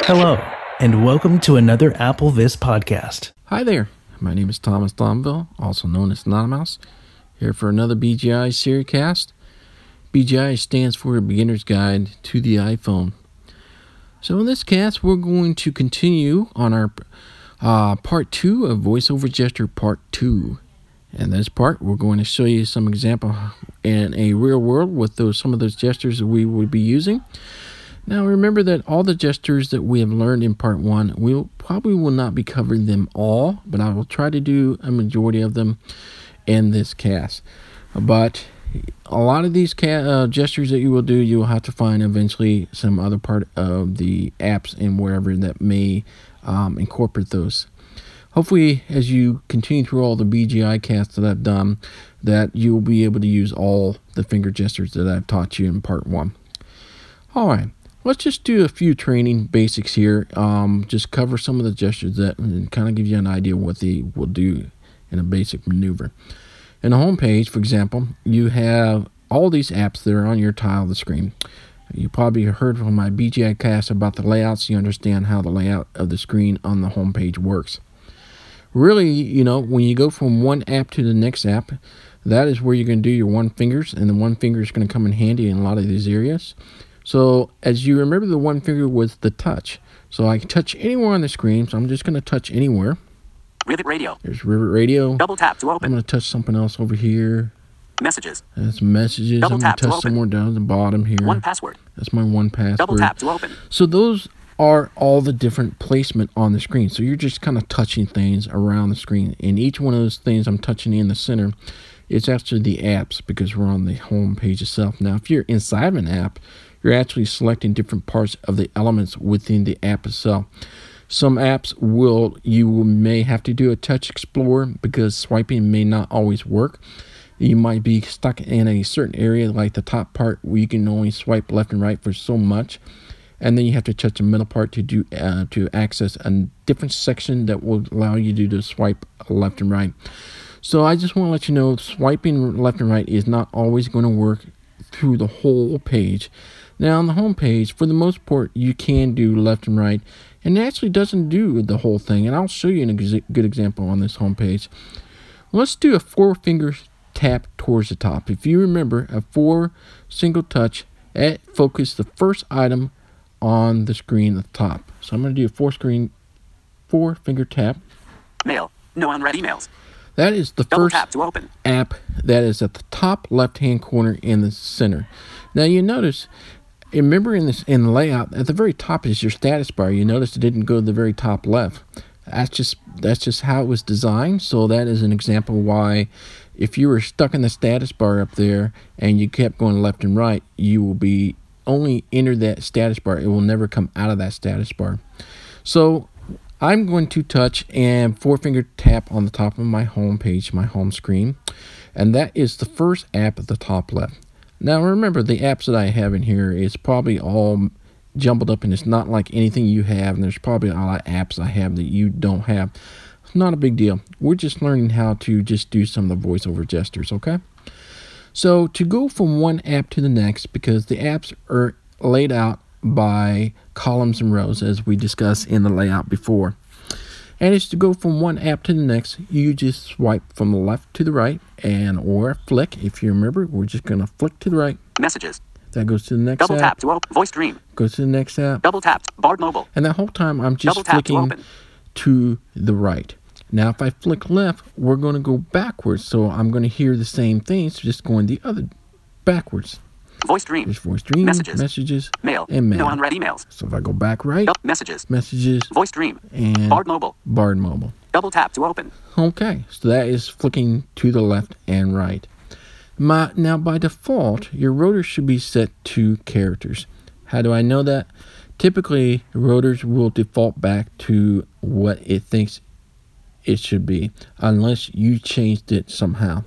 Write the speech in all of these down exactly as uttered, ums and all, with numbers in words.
Hello, and welcome to another AppleVis podcast. Hi there, my name is Thomas Domville, also known as Nanomouse, here for another B G I Seriecast. B G I stands for Beginner's Guide to the iPhone. So in this cast, we're going to continue on our uh, part two of VoiceOver Gesture part two. In this part, we're going to show you some example in a real world with those some of those gestures that we would be using. Now remember that all the gestures that we have learned in part one, we will, probably will not be covering them all, but I will try to do a majority of them in this cast. But a lot of these ca- uh, gestures that you will do, you will have to find eventually some other part of the apps and wherever that may um, incorporate those. Hopefully, as you continue through all the B G I casts that I've done, that you will be able to use all the finger gestures that I've taught you in part one. All right. Let's just do a few training basics here. Um, just cover some of the gestures that and kind of give you an idea of what they will do in a basic maneuver. In the home page, for example, you have all these apps that are on your tile of the screen. You probably heard from my B G I cast about the layouts. So you understand how the layout of the screen on the home page works. Really, you know, when you go from one app to the next app, that is where you're going to do your one fingers, and the one finger is going to come in handy in a lot of these areas. So as you remember, the one finger was the touch. So I can touch anywhere on the screen. So I'm just going to touch anywhere. Rivet Radio. There's Rivet Radio. Double tap to open. I'm going to touch something else over here. Messages. That's messages. Double I'm going tap to touch to open. somewhere down at the bottom here. One password. That's my one password. Double tap to open. So those are all the different placement on the screen. So you're just kind of touching things around the screen. And each one of those things I'm touching in the center, it's actually the apps because we're on the home page itself. Now, if you're inside of an app, you're actually selecting different parts of the elements within the app itself. Some apps will, you may have to do a touch explorer because swiping may not always work. You might be stuck in a certain area like the top part where you can only swipe left and right for so much. And then you have to touch the middle part to do uh, to access a different section that will allow you to, to swipe left and right. So I just want to let you know swiping left and right is not always going to work through the whole page. Now on the home page, for the most part, you can do left and right, and it actually doesn't do the whole thing. And I'll show you a ex- good example on this home page. Let's do a four finger tap towards the top. If you remember, a four single touch, it focuses the first item on the screen at the top. So I'm going to do a four screen, four finger tap. Mail. No unread emails. That is the Double first tap to open. app that is at the top left-hand corner in the center. Now you notice, remember in this in the layout at the very top is your status bar. You notice it didn't go to the very top left. That's just that's just how it was designed. So that is an example why, if you were stuck in the status bar up there and you kept going left and right, you will be only enter that status bar. It will never come out of that status bar. So I'm going to touch and four finger tap on the top of my home page, my home screen, and that is the first app at the top left. Now remember, the apps that I have in here is probably all jumbled up, and it's not like anything you have, and there's probably a lot of apps I have that you don't have. It's not a big deal. We're just learning how to just do some of the voiceover gestures, okay? So to go from one app to the next, because the apps are laid out by columns and rows as we discussed in the layout before. And it's to go from one app to the next, you just swipe from the left to the right, and or flick. If you remember, we're just going to flick to the right. Messages. That goes to the next Double app. tap to open. Voice Dream. Goes to the next app. Double tap. Bard Mobile. And that whole time I'm just Double tap to flicking open. to the right. Now if I flick left, we're going to go backwards. So I'm going to hear the same thing, so just going the other backwards. Voice Dream. There's voice dream, Messages. messages, Mail. and mail. No unread emails. So if I go back right, Dou- messages. messages, Voice Dream. and Bard Mobile. Bard Mobile. Double tap to open. Okay, so that is flicking to the left and right. My, now, by default, your rotors should be set to characters. How do I know that? Typically, rotors will default back to what it thinks it should be, unless you changed it somehow.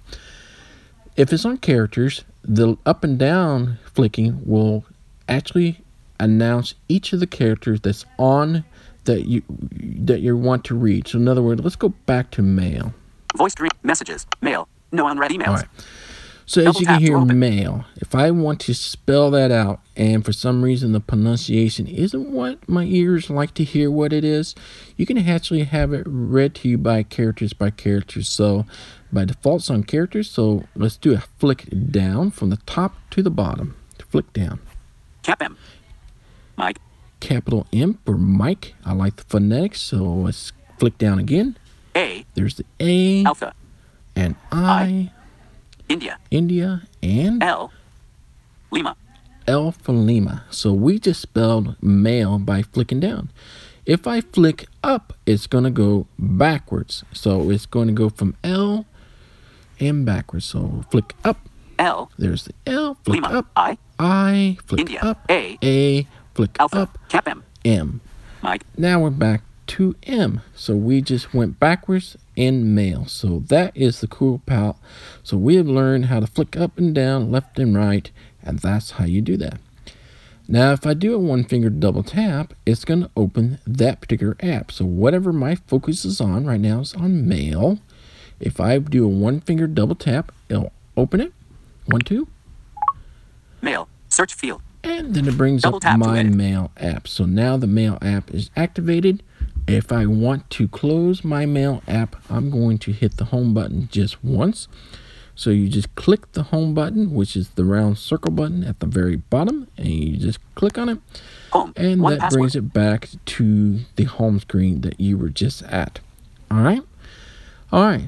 If it's on characters, the up and down flicking will actually announce each of the characters that's on that you that you want to read. So in other words, let's go back to mail. Voice Dream. Messages. Mail. No unread emails. All right. So as Double you can tap to hear, open. mail. If I want to spell that out, and for some reason the pronunciation isn't what my ears like to hear what it is, you can actually have it read to you by characters by characters. So by default, it's on characters. So let's do a flick down from the top to the bottom. Flick down. Cap M. Mike. Capital M for Mike. I like the phonetics, so let's flick down again. A. There's the A Alpha. and I, India. India, and L. Lima. L for Lima. So we just spelled mail by flicking down. If I flick up, it's going to go backwards. So it's going to go from L and backwards. So flick up. L. There's the L. Flick Lima. up. I. I. Flick India. up. A. A. Flick Alpha. up. Cap M. M. Mike. Now we're back to M. So we just went backwards in mail. So that is the cool part. So we have learned how to flick up and down, left and right, and that's how you do that. Now if I do a one finger double tap, it's going to open that particular app. So whatever my focus is on right now is on mail. If I do a one finger double tap, it'll open it. One, two. Mail. Search field. And then it brings Double up tap to my edit. mail app. So now the mail app is activated. If I want to close my mail app, I'm going to hit the home button just once. So you just click the home button, which is the round circle button at the very bottom, and you just click on it. Home. And One that password. brings it back to the home screen that you were just at. All right? All right.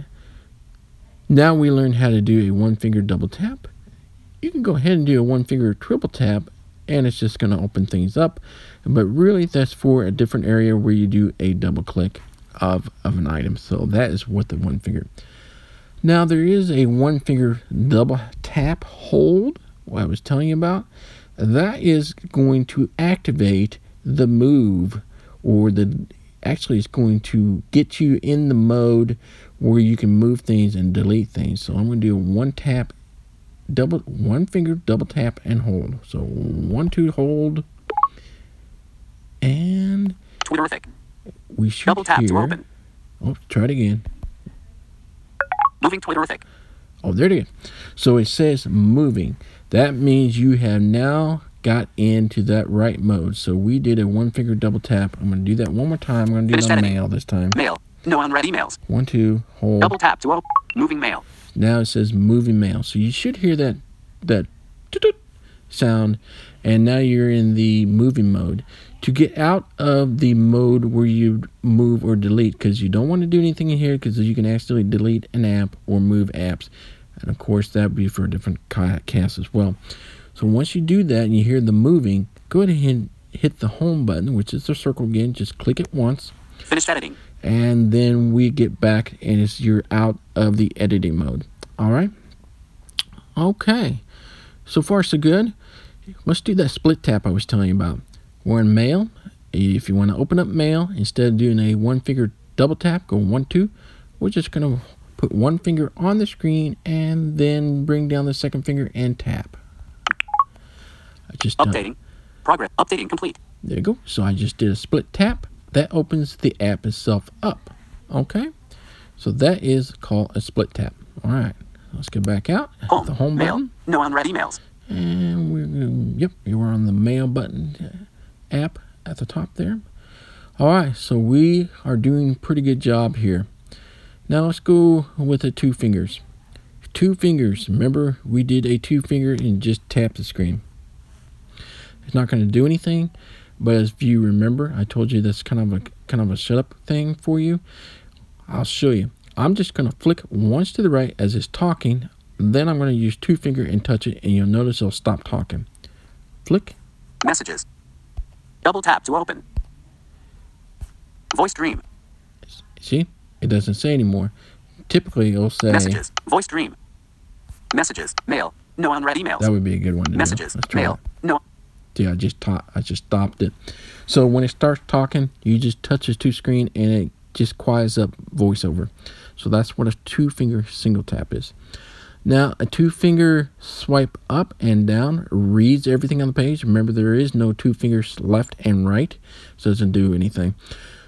Now we learned how to do a one finger double tap. You can go ahead and do a one finger triple tap, and it's just going to open things up. But really, that's for a different area where you do a double click of, of an item. So that is what the one finger. Now there is a one finger double tap hold, what I was telling you about. That is going to activate the move, or the actually it's going to get you in the mode where you can move things and delete things. So I'm going to do a one tap double one finger double tap and hold. So one, two, hold, and Twitterific. we should Double tap hear. to open. Oh, try it again. Moving Twitterific. Oh, there it is. So it says moving. That means you have now got into that right mode. So we did a one finger double tap. I'm going to do that one more time. I'm going to do Finish it on editing. mail this time. Mail. No unread emails. One, two, hold. Double tap to open. Moving mail. Now it says moving mail. So you should hear that that toot-toot sound, and now you're in the moving mode. To get out of the mode where you move or delete, because you don't want to do anything in here, because you can actually delete an app or move apps. And of course that would be for a different ca- cast as well. So once you do that and you hear the moving, go ahead and hit the home button, which is the circle again. Just click it once. Finished editing. And then we get back and it's you're out of the editing mode. All right. Okay. So far so good. Let's do that split tap I was telling you about. We're in mail. If you want to open up mail, instead of doing a one finger double tap, go one, two. We're just going to put one finger on the screen and then bring down the second finger and tap. I just done- Updating. Progress. Updating complete. There you go. So I just did a split tap. That opens the app itself up. Okay? So that is called a split tap. All right. Let's go back out. Hit Home. the home Mail. button. No unread emails. And we're going, yep, you were on the mail button uh, app at the top there. All right. So we are doing a pretty good job here. Now let's go with the two fingers. Two fingers. Remember, we did a two finger and just tap the screen. It's not going to do anything. But if you remember, I told you that's kind of a kind of a setup thing for you. I'll show you. I'm just going to flick once to the right as it's talking. Then I'm going to use two finger and touch it, and you'll notice it'll stop talking. Flick. Messages. Double tap to open. Voice Dream. See? It doesn't say anymore. Typically, it'll say... Messages. Voice Dream. Messages. Mail. No unread emails. That would be a good one to do. Messages. Let's try Mail. it. No. See, I just ta- I just stopped it. So when it starts talking, you just touch the two screen and it just quiets up voiceover. So that's what a two finger single tap is. Now a two finger swipe up and down reads everything on the page. Remember, there is no two fingers left and right, so it doesn't do anything.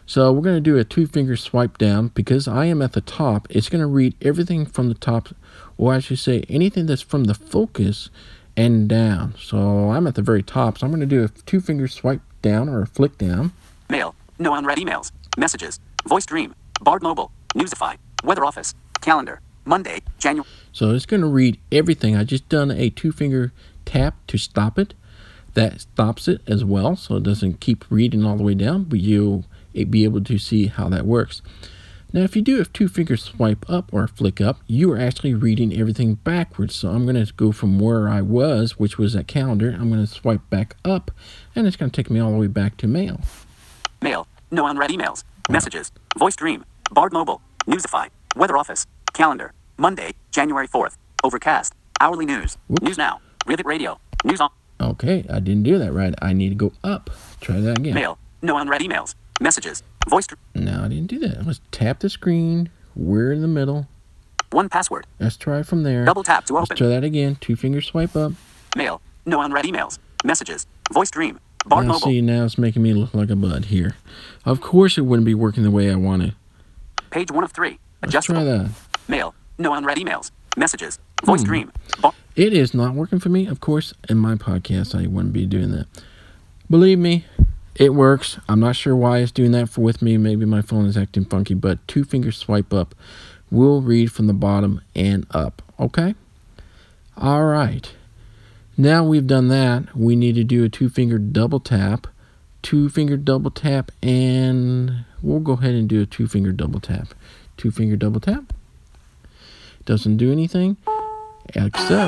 So we're going to do a two-finger swipe down. Because I am at the top, it's going to read everything from the top, or I should say anything that's from the focus and down. So I'm at the very top, so I'm going to do a two-finger swipe down or a flick down. Mail. No unread emails. Messages. Voice Dream. Bard Mobile. Newsify. Weather Office. Calendar. Monday, January. So it's going to read everything. I just done a two-finger tap to stop it. That stops it as well, so it doesn't keep reading all the way down, but you'll be able to see how that works. Now, if you do a two-finger swipe up or flick up, you are actually reading everything backwards. So I'm going to go from where I was, which was at calendar. I'm going to swipe back up, and it's going to take me all the way back to mail. Mail. No unread emails. Messages. Voice Dream. Bard Mobile. Newsify. Weather Office. Calendar. Monday, January fourth. Overcast. Hourly news. Whoops. News Now. Rivet Radio. News on. Okay, I didn't do that right. I need to go up. Try that again. Mail. No unread emails. Messages. Voice. Dr- No, I didn't do that. Let's tap the screen. We're in the middle. One password. Let's try from there. Double tap to Let's open. try that again. Two-finger swipe up. Mail. No unread emails. Messages. Voice Dream. Bard Now Mobile. see, now it's making me look like a bud here. Of course it wouldn't be working the way I want it. Page one of three. Let's Adjustable. try that. Mail. No unread emails. Messages. Voice Hmm. Dream. Bar- It is not working for me. Of course, in my podcast, I wouldn't be doing that. Believe me, it works. I'm not sure why it's doing that for with me. Maybe my phone is acting funky, but two-finger swipe up will read from the bottom and up. Okay? All right. Now we've done that, we need to do a two-finger double tap. Two-finger double tap, and we'll go ahead and do a two-finger double tap. Two-finger double tap. Doesn't do anything, except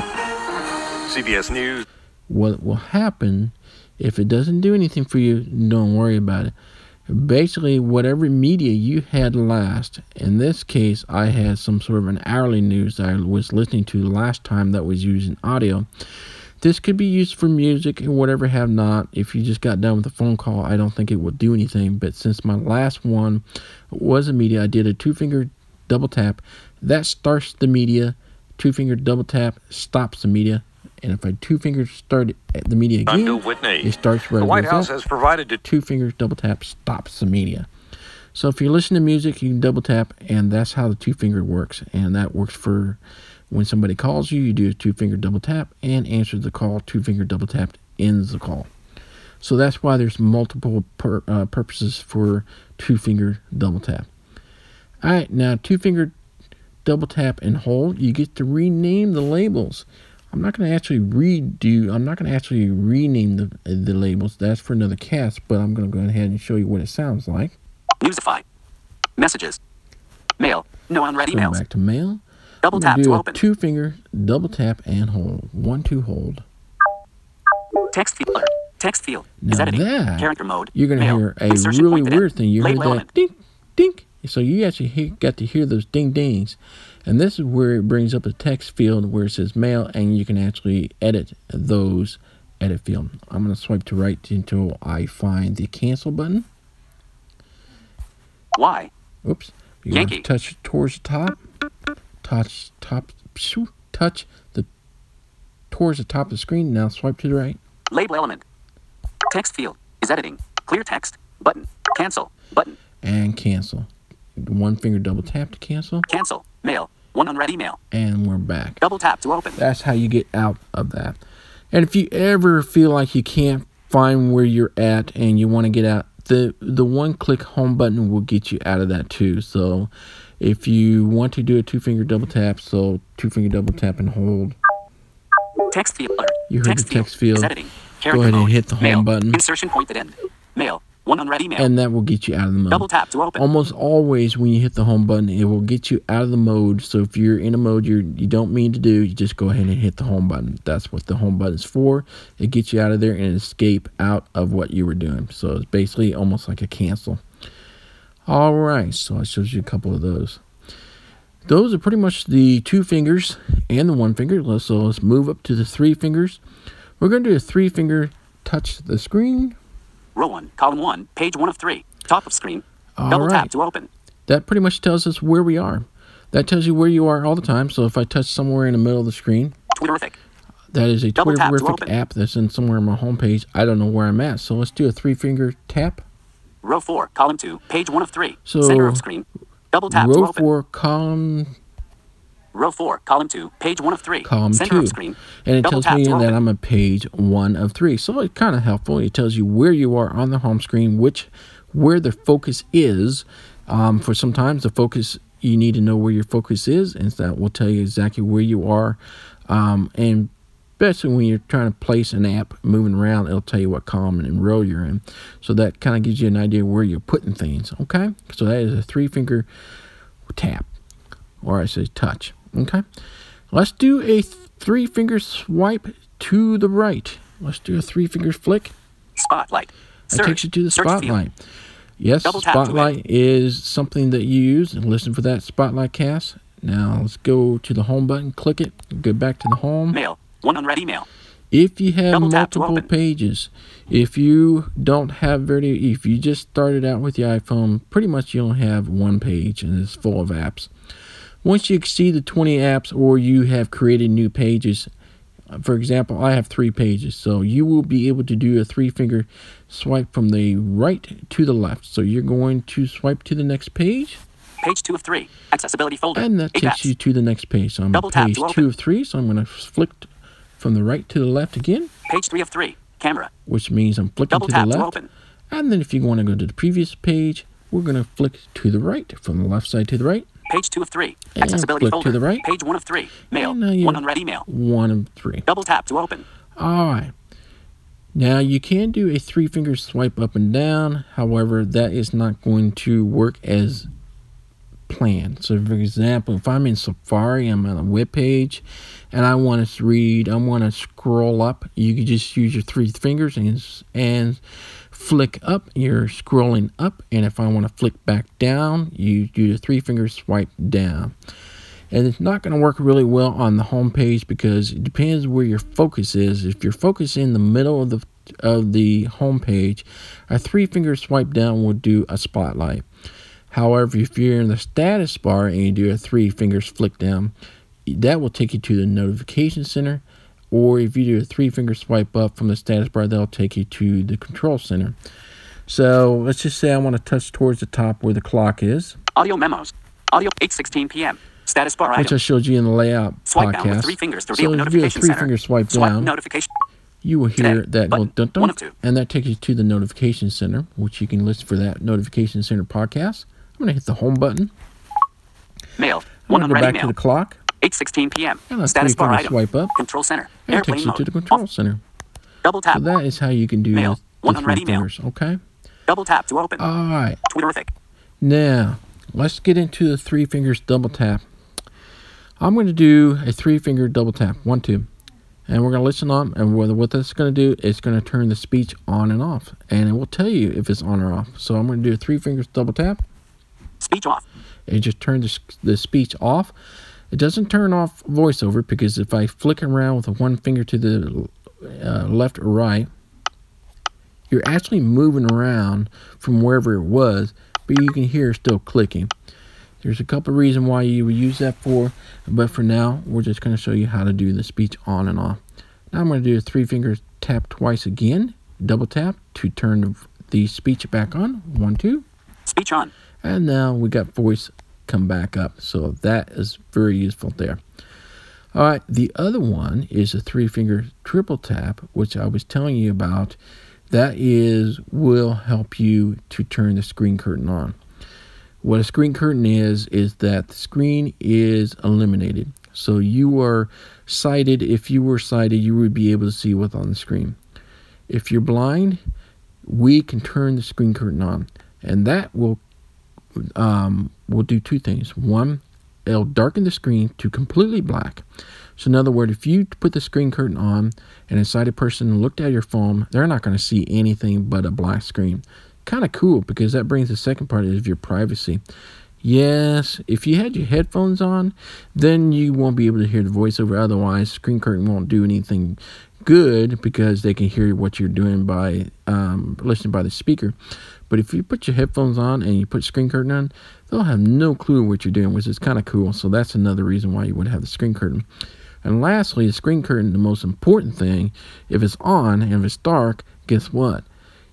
C B S News. what will happen if it doesn't do anything for you. Don't worry about it. Basically, whatever media you had last, in this case, I had some sort of an hourly news that I was listening to last time that was using audio. This could be used for music and whatever have not. If you just got done with a phone call, I don't think it will do anything. But since my last one was a media, I did a two-finger double tap. That starts the media. Two-finger double tap stops the media. And if I two-finger start at the media I'm again, Bill Whitney. it starts right The White with House that. has provided to Two fingers double tap stops the media. So if you're listening to music, you can double tap, and that's how the two finger works. And that works for when somebody calls you, you do a two finger double tap and answer the call. Two finger double tap ends the call. So that's why there's multiple pur- uh, purposes for two finger double tap. All right, now two finger double tap and hold. You get to rename the labels. I'm not going to actually redo, I'm not going to actually rename the the labels. That's for another cast, but I'm going to go ahead and show you what it sounds like. Newsify. Messages. Mail. No unread Go emails. back to mail. Double I'm gonna tap do to a open. two finger double tap and hold. One, two, hold. Text field. alert. Text field. Now Is editing. that, Character mode. you're going to Mail. hear a Insertion really pointed in. weird thing. You heard Label that element. ding, ding. So you actually hear, got to hear those ding dings. And this is where it brings up the text field where it says mail, and you can actually edit those edit field. I'm going to swipe to right until I find the cancel button. Y. Oops. You're going to Yankee. touch towards the top. Touch top. shoo, Touch the towards the top of the screen. Now swipe to the right. Label element. Text field. Is editing. Clear text. Button. Cancel. Button. And cancel. One finger double tap to cancel. Cancel. Mail. One unread email. And we're back. Double tap to open. That's how you get out of that. And if you ever feel like you can't find where you're at and you want to get out, the the one click home button will get you out of that too. So if you want to do a two finger double tap, so two finger double tap and hold. Text field. Alert. You heard text the text field. Is editing. Go Character ahead and mode. hit the home Mail. button. Insertion pointed end. Mail. One unread email. And that will get you out of the mode. Double tap to open. Almost always when you hit the home button, it will get you out of the mode. So if you're in a mode you're, you don't mean to do, you just go ahead and hit the home button. That's what the home button is for. It gets you out of there and escape out of what you were doing. So it's basically almost like a cancel. All right, so I showed you a couple of those. Those are pretty much the two fingers and the one finger. Let's- So let's move up to the three fingers. We're going to do a three finger touch the screen. Row one. Column one. Page one of three. Top of screen. All Double right. tap to open. That pretty much tells us where we are. That tells you where you are all the time. So if I touch somewhere in the middle of the screen, Twitterific. that is a Double tap to Twitterific open. app that's in somewhere on my homepage. I don't know where I'm at. So let's do a three finger tap. Row four, column two, page one of three. So, Center of screen. Double tap to row open. four, column Row four, column two, page one of three. column Center two. of screen. And it Double tells me tap to that open. I'm on page one of three. So it's kind of helpful. It tells you where you are on the home screen, which where the focus is. Um, for sometimes the focus, you need to know where your focus is, and that will tell you exactly where you are. Um, and especially when you're trying to place an app moving around, it'll tell you what column and row you're in. So that kind of gives you an idea where you're putting things. Okay, so that is a three finger tap, or I say touch. Okay, let's do a three finger swipe to the right. Let's do a three finger flick. Spotlight. That Search. takes you to the Search field. spotlight. Yes, Double tap to spotlight is something that you use, and listen for that spotlight cast. Now let's go to the home button, click it, go back to the home. Mail. One unread email. If you have Double tap to multiple open. pages, if you don't have very, if you just started out with the iPhone, pretty much you only have one page and it's full of apps. Once you exceed the twenty apps or you have created new pages, for example, I have three pages, so you will be able to do a three-finger swipe from the right to the left. So you're going to swipe to the next page, Page two of three. Accessibility folder. and that Eight takes apps. you to the next page. So I'm Double on tap page to open. two of three, so I'm going to flick from the right to the left again, Page three of three. Camera. which means I'm flicking Double to the tap to left. open. And then if you want to go to the previous page, we're going to flick to the right, from the left side to the right, Page two of three. And Accessibility flick to folder. the right. Page one of three. Mail. And now you- One unread email. one of three. Double tap to open. All right. Now you can do a three finger swipe up and down. However, that is not going to work as planned. So for example, if I'm in Safari, I'm on a web page and I want to read, I want to scroll up, you can just use your three fingers and and flick up. You're scrolling up, and if I want to flick back down, you do the three finger swipe down. And it's not going to work really well on the home page because it depends where your focus is. If your focus is in the middle of the of the home page, a three finger swipe down will do a spotlight. However, if you're in the status bar and you do a three fingers flick down, that will take you to the notification center. Or if you do a three finger swipe up from the status bar, that'll take you to the control center. So let's just say I want to touch towards the top where the clock is, Audio memos. Audio eight sixteen p.m. Status bar which I item. showed you in the layout Swipe down with podcast. three fingers to So reveal the if you do a notification three center. finger swipe Swipe down, notification. you will hear Today. that Button. little dun dun, One of two. and that takes you to the notification center, which you can listen for that notification center podcast. I'm going to hit the home button. Mail. I'm One going to go unread back to email. the clock, eight sixteen p.m. and a Status bar three-finger item. swipe up, Control center. and it Airplane takes you mode. to the control Off. center. Double tap. So that is how you can do Mail. the, One the unread three email. fingers, okay? Double tap to open. All right. Twitterific. Now, let's get into the three fingers double tap. I'm going to do a three finger double tap, one, two. And we're going to listen on, and what, what that's going to do is going to turn the speech on and off. And it will tell you if it's on or off. So I'm going to do a three fingers double tap. Speech off. It just turns the, the speech off. It doesn't turn off voiceover because if I flick around with one finger to the uh, left or right, you're actually moving around from wherever it was, but you can hear it still clicking. There's a couple of reasons why you would use that for, but for now, we're just going to show you how to do the speech on and off. Now I'm going to do a three finger tap twice again, double tap to turn the, the speech back on, one, two. Speech on. And now we got voice come back up. So that is very useful there. All right, the other one is a three finger triple tap, which I was telling you about. That is will help you to turn the screen curtain on. What a screen curtain is, is that the screen is eliminated. So you are sighted. If you were sighted, you would be able to see what's on the screen. If you're blind, we can turn the screen curtain on. And that will um, will do two things. One, it'll darken the screen to completely black. So in other words, if you put the screen curtain on and a sighted person looked at your phone, they're not going to see anything but a black screen. Kind of cool because that brings the second part of your privacy. Yes, if you had your headphones on, then you won't be able to hear the voiceover. Otherwise, screen curtain won't do anything good because they can hear what you're doing by um, listening by the speaker. But if you put your headphones on and you put screen curtain on, they'll have no clue what you're doing, which is kind of cool. So that's another reason why you would have the screen curtain. And lastly, the screen curtain, the most important thing, if it's on and if it's dark, guess what?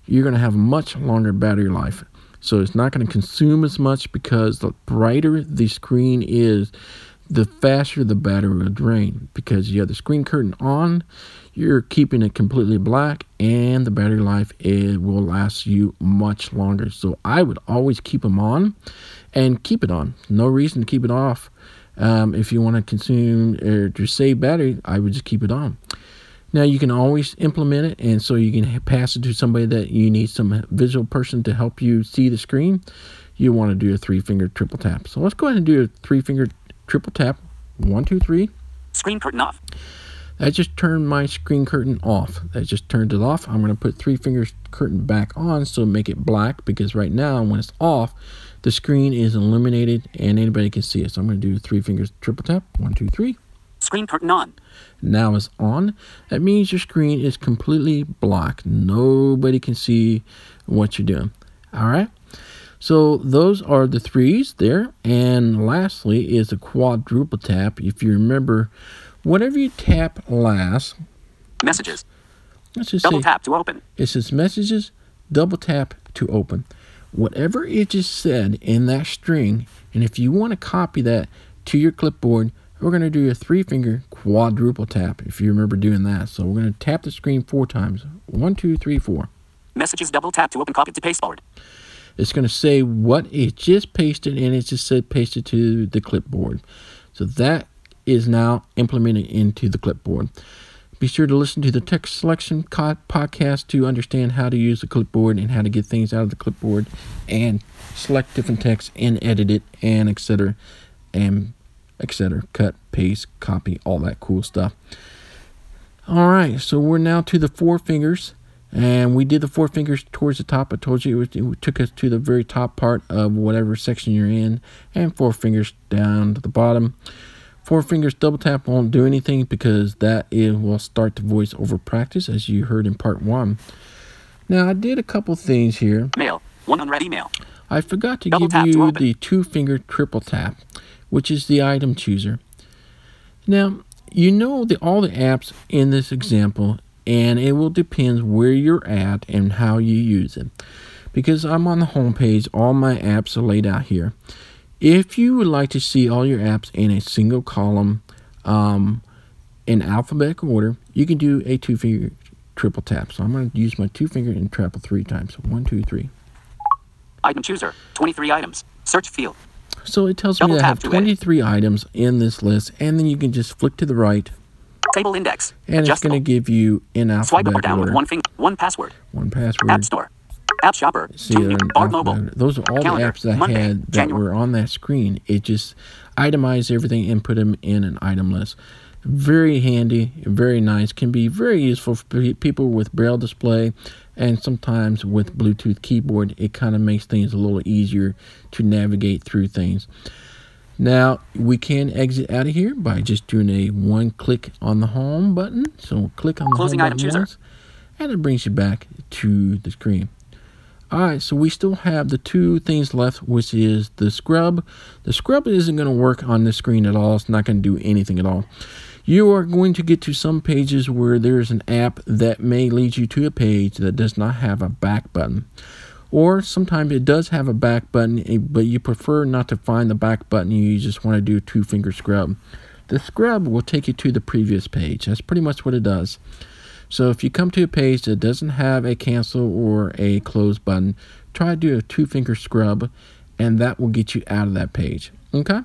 you're going to have much longer battery life. So it's not going to consume as much, because the brighter the screen is, the faster the battery will drain. Because you have the screen curtain on, you're keeping it completely black, and the battery life it will last you much longer. So I would always keep them on, and keep it on. No reason to keep it off. Um, if you want to consume or to save battery, I would just keep it on. Now you can always implement it, and so you can pass it to somebody that you need some visual person to help you see the screen. You want to do a three finger triple tap. So let's go ahead and do a three finger triple tap. One, two, three. Screen curtain off. That just turned my screen curtain off. That just turned it off. I'm going to put three fingers curtain back on, so make it black, because right now when it's off, the screen is illuminated and anybody can see it. So I'm going to do three fingers triple tap. One, two, three. Screen curtain on. Now it's on. That means your screen is completely black. Nobody can see what you're doing. All right. So those are the threes there. And lastly is the quadruple tap. If you remember, whatever you tap last. Messages. Let's just Double say, tap to open. It says messages, double tap to open. Whatever it just said in that string, and if you want to copy that to your clipboard, we're going to do a three-finger quadruple tap, if you remember doing that. So we're going to tap the screen four times. One, two, three, four. Messages double tap to open, copy to pasteboard. It's going to say what it just pasted, and it just said paste it to the clipboard. So that is now implemented into the clipboard. Be sure to listen to the text selection podcast to understand how to use the clipboard and how to get things out of the clipboard and select different text and edit it and et cetera and et cetera. Cut, paste, copy, all that cool stuff. All right, so we're now to the four fingers, and we did the four fingers towards the top. I told you it, was, it took us to the very top part of whatever section you're in, and four fingers down to the bottom. Four fingers double tap won't do anything, because that is, will start the voice over practice, as you heard in part one. Now, I did a couple things here. Mail. One unread email. I forgot to Double give tap to you open. the two-finger triple tap, which is the item chooser. Now, you know the all the apps in this example, and it will depend where you're at and how you use it. Because I'm on the home page, all my apps are laid out here. If you would like to see all your apps in a single column um, in alphabetical order, you can do a two-finger triple tap. So I'm going to use my two-finger and tap three times. One, two, three. Item chooser. twenty-three items. Search field. So it tells Double me that I tap have to twenty-three items in this list, and then you can just flick to the right, Table index. and it's Adjustable. going to give you in Swipe up or alphabetical down order. with one finger. One password. One password. App Store. App Shopper. See it in Bard Mobile. alphabetical. Those are all Calendar. the apps that I Monday, had that January. were on that screen. It just itemized everything and put them in an item list. Very handy, very nice. Can be very useful for pe- people with Braille display, and sometimes with Bluetooth keyboard. It kind of makes things a little easier to navigate through things. Now, we can exit out of here by just doing a one click on the home button. So we'll click on the Closing home item button chooser. once, and it brings you back to the screen. All right, so we still have the two things left, which is the scrub. The scrub isn't going to work on this screen at all. It's not going to do anything at all. You are going to get to some pages where there's an app that may lead you to a page that does not have a back button. Or sometimes it does have a back button, but you prefer not to find the back button. You just want to do a two-finger scrub. The scrub will take you to the previous page. That's pretty much what it does. So if you come to a page that doesn't have a cancel or a close button, try to do a two-finger scrub, and that will get you out of that page. Okay?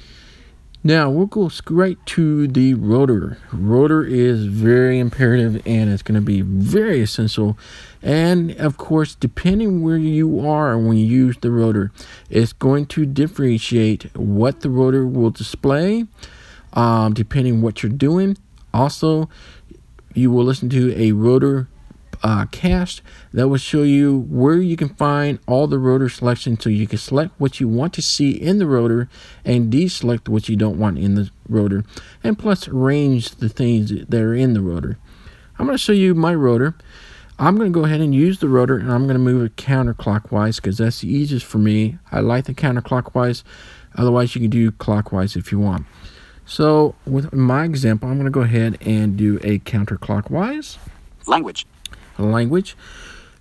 Now, we'll go straight to the rotor. Rotor is very imperative, and it's going to be very essential. And, of course, depending where you are when you use the rotor, it's going to differentiate what the rotor will display, um, depending what you're doing. Also, you will listen to a rotor uh, cast that will show you where you can find all the rotor selections, so you can select what you want to see in the rotor and deselect what you don't want in the rotor, and plus arrange the things that are in the rotor. I'm going to show you my rotor. I'm going to go ahead and use the rotor, and I'm going to move it counterclockwise because that's the easiest for me. I like the counterclockwise. Otherwise, you can do clockwise if you want. So with my example, I'm going to go ahead and do a counterclockwise. Language. Language.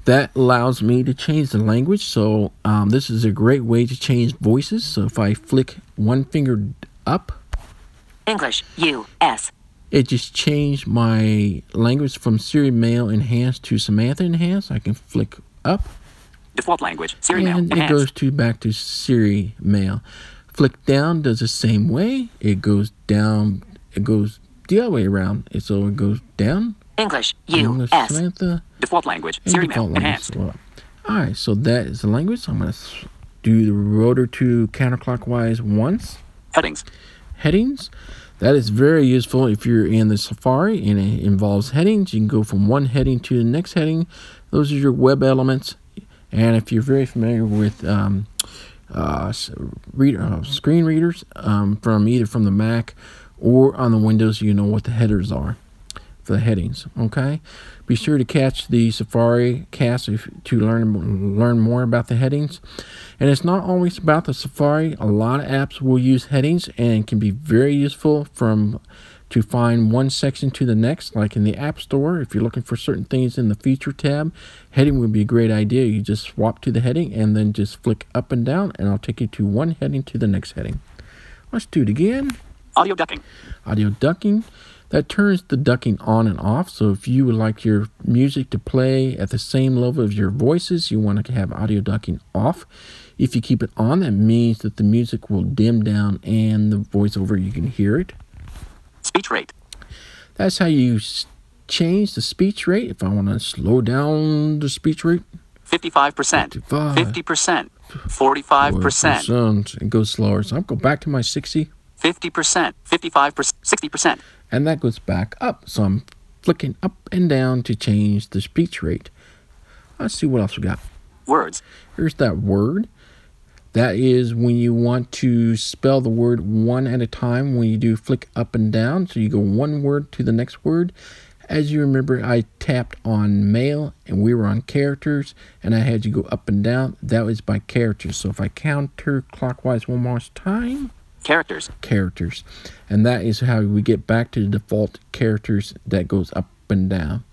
That allows me to change the language. So um, this is a great way to change voices. So if I flick one finger up, English, U, S. It just changed my language from Siri Mail Enhanced to Samantha Enhanced. I can flick up. Default language, Siri Mail And it Enhanced. goes to back to Siri Mail. Flick down does the same way. It goes down. It goes the other way around. So it goes down. English, U, English, S. Samantha. Default language, and Siri default Mail language Enhanced. as well. All right, so that is the language. So I'm going to do the rotor to counterclockwise once. Headings. Headings. That is very useful if you're in the Safari and it involves headings. You can go from one heading to the next heading. Those are your web elements. And if you're very familiar with um, uh, read, uh, screen readers um, from either from the Mac or on the Windows, you know what the headers are for the headings. Okay, be sure to catch the Safari cast if, to learn learn more about the headings. And it's not always about the Safari. A lot of apps will use headings and can be very useful from to find one section to the next. Like in the App Store, if you're looking for certain things in the feature tab, heading would be a great idea. You just swap to the heading and then just flick up and down, and I'll take you to one heading to the next heading. Let's do it again. Audio ducking. Audio ducking. That turns the ducking on and off. So if you would like your music to play at the same level of your voices, you want to have audio ducking off. If you keep it on, that means that the music will dim down and the voiceover, you can hear it. Speech rate. That's how you s- change the speech rate. If I want to slow down the speech rate, fifty-five percent. fifty-five. fifty percent. forty-five percent. forty percent. It goes slower. So I'll go back to my sixty. fifty percent. fifty-five percent. sixty percent. And that goes back up. So I'm flicking up and down to change the speech rate. Let's see what else we got. Words. Here's that word. That is when you want to spell the word one at a time when you do flick up and down. So you go one word to the next word. As you remember, I tapped on mail and we were on characters and I had you go up and down. That was by characters. So if I counterclockwise one more time, Characters. characters. And that is how we get back to the default characters that goes up and down.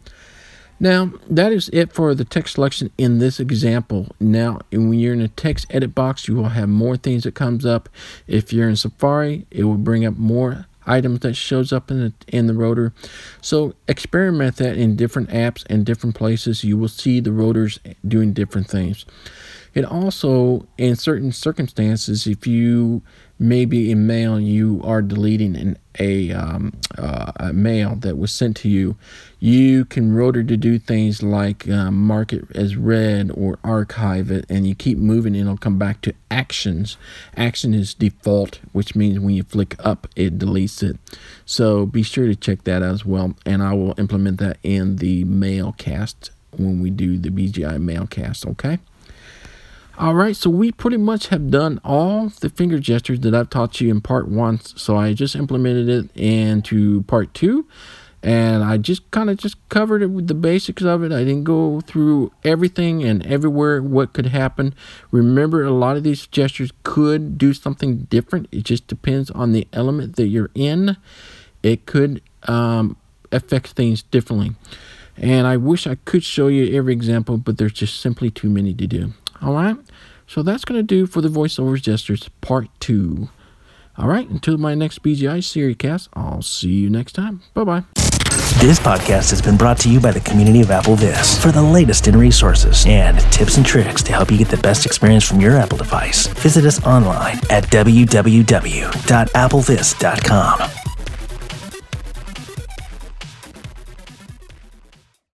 Now, that is it for the text selection in this example. Now, when you're in a text edit box, you will have more things that comes up. If you're in Safari, it will bring up more items that shows up in the in the rotor. So experiment that in different apps and different places. You will see the rotors doing different things. It also, in certain circumstances, if you maybe in mail you are deleting an, a, um, uh, a mail that was sent to you, you can rotor to do things like uh, mark it as read or archive it, and you keep moving and it'll come back to actions. Action is default, which means when you flick up, it deletes it. So be sure to check that out as well, and I will implement that in the mail cast when we do the B G I mail cast, okay? All right, so we pretty much have done all the finger gestures that I've taught you in part one. So I just implemented it into part two, and I just kind of just covered it with the basics of it. I didn't go through everything and everywhere what could happen. Remember, a lot of these gestures could do something different. It just depends on the element that you're in. It could um, affect things differently. And I wish I could show you every example, but there's just simply too many to do. All right, so that's going to do for the voiceover gestures part two. All right, until my next B G I Siri cast, I'll see you next time. Bye-bye. This podcast has been brought to you by the community of AppleVis. For the latest in resources and tips and tricks to help you get the best experience from your Apple device, visit us online at w w w dot apple vis dot com.